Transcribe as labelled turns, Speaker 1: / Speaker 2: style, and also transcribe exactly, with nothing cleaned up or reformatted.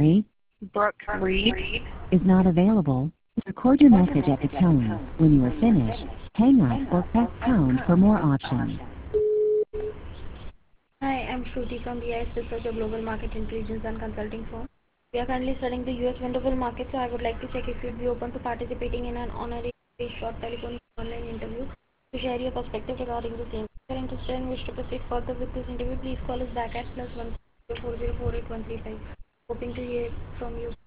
Speaker 1: sorry,
Speaker 2: Brooke Reed
Speaker 1: is not available. Record your message at the tone. When you are finished, hang up or press pound for more options.
Speaker 3: Hi, I'm Shruti from B I S Research, a global market intelligence and consulting firm. We are currently studying the U S wonderful market, so I would like to check if you'd be open to participating in an honorary short telephone online interview to share your perspective regarding the same. If you're interested and wish to proceed further with this interview, please call us back at plus one four zero four eight one three five. Hoping to hear from you.